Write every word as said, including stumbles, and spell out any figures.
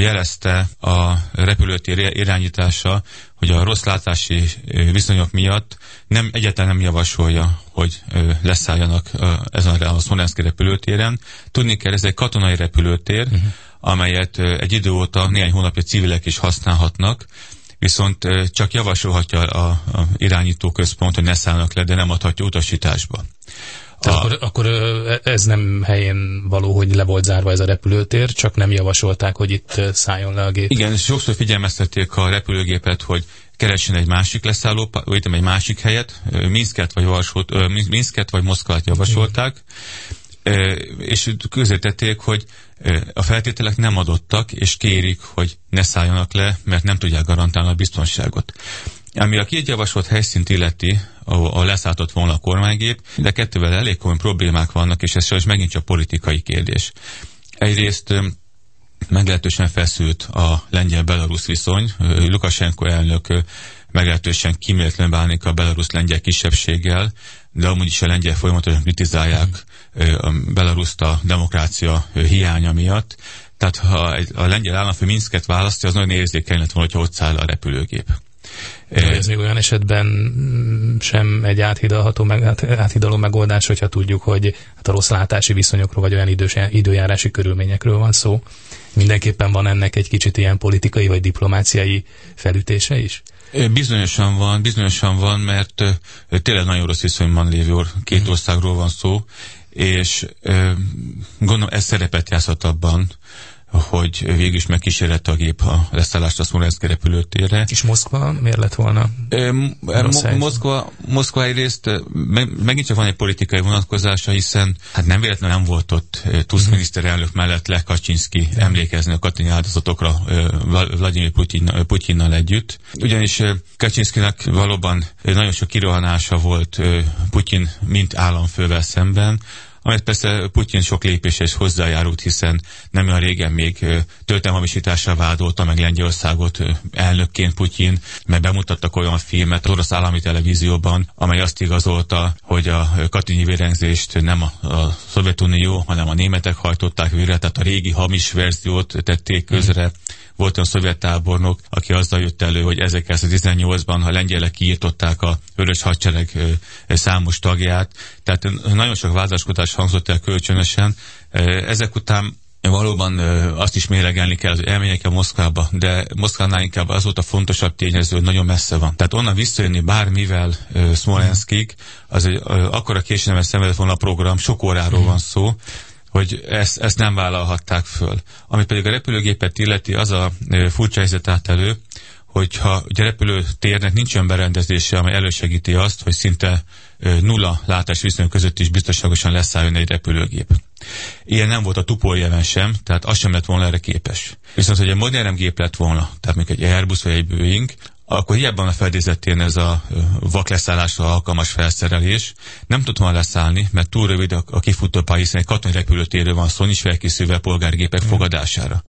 jelezte a repülőtér irányítása, hogy a rossz látási viszonyok miatt nem, egyáltalán nem javasolja, hogy leszálljanak ezen a Szmolenszki repülőtéren. Tudni kell, ez egy katonai repülőtér, uh-huh. amelyet egy idő óta, néhány hónapja civilek is használhatnak, viszont csak javasolhatja a, a irányító központ, hogy ne szállnak le, de nem adhatja utasításba. Tehát a... akkor, akkor ez nem helyén való, hogy le volt zárva ez a repülőtér, csak nem javasolták, hogy itt szálljon le a gép. Igen, sokszor figyelmeztették a repülőgépet, hogy keressen egy másik leszálló, vagy egy másik helyet, Minsket vagy, Varsót, Minsket vagy Moszkvát javasolták, igen. és közértették, hogy a feltételek nem adottak, és kérik, hogy ne szálljanak le, mert nem tudják garantálni a biztonságot. Ami a két javasolt helyszínt illeti, ahol leszálltott volna a kormánygép, de kettővel elég komoly problémák vannak, és ez sajnos megint csak politikai kérdés. Egyrészt meglehetősen feszült a lengyel-belarusz viszony. Lukasenko elnök meglehetősen kíméletlen bánik a belarusz-lengyel kisebbséggel, de amúgy is a lengyel folyamatosan kritizálják a Belaruszt a demokrácia hiánya miatt. Tehát ha a lengyel államfő Minsket választja, az nagyon érzékeny lett volna, hogyha ott száll a repülőgép. De ez még olyan esetben sem egy áthidalható, meg, áthidaló megoldás, hogyha tudjuk, hogy hát a rossz látási viszonyokról, vagy olyan idős, időjárási körülményekről van szó. Mindenképpen van ennek egy kicsit ilyen politikai, vagy diplomáciai felütése is? Bizonyosan van, bizonyosan van, mert tényleg nagyon rossz viszonyban lévő két országról van szó, és gondolom ez szerepet játszott abban, hogy végül is megkísérlette a gép a leszállást a Szmolenszki repülőtérre. És Moszkva miért lett volna? Mo- Moszkva, Moszkva egyrészt meg, megint csak van egy politikai vonatkozása, hiszen hát nem véletlenül nem volt ott Tusk mm. miniszterelnök mellett Lech Kaczynszki yeah. emlékezni a katonai áldozatokra Vladimir Putyin, Putyinnal együtt. Ugyanis Kaczynszkinek valóban nagyon sok kirohanása volt Putyin mint államfővel szemben, amelyet persze Putyin sok lépéshez hozzájárult, hiszen nem olyan régen még történelmhamisítással vádolta meg Lengyelországot elnökként Putyin, mert bemutattak olyan filmet az orosz állami televízióban, amely azt igazolta, hogy a katonai vérengzést nem a, a Szovjetunió, hanem a németek hajtották végre, tehát a régi hamis verziót tették közre. Mm. Volt olyan szovjet tábornok, aki azzal jött elő, hogy ezerkilencszáztizennyolcban a lengyelek kiírtották a Vörös Hadsereg számos tagját. Tehát nagyon sok vádaskodás hangzott el kölcsönösen. Ezek után valóban azt is méregelni kell, hogy elmenjek a Moszkvába, de Moszkvánál inkább az volt a fontosabb tényező, hogy nagyon messze van. Tehát onnan visszajönni bármivel Szmolenszkig, az egy akkora késedelmet szenvedett volna a program, sok óráról van szó, hogy ezt, ezt nem vállalhatták föl. Ami pedig a repülőgépet illeti, az a furcsa helyzet állt elő, hogyha ugye a repülőtérnek nincs olyan berendezése, amely elősegíti azt, hogy szinte nulla látás viszonyok között is biztonságosan leszálljon egy repülőgép. Ilyen nem volt a Tupoljeven sem, tehát az sem lett volna erre képes. Viszont, hogy egy modernebb gép lett volna, tehát még egy Airbus vagy egy Boeing, akkor hiába a fedélzetén ez a vakleszállásra alkalmas felszerelés. Nem tud volna leszállni, mert túl rövid a kifutópálya, hiszen egy katonai repülőtérről van szó, nincs felkészülve polgárgépek fogadására.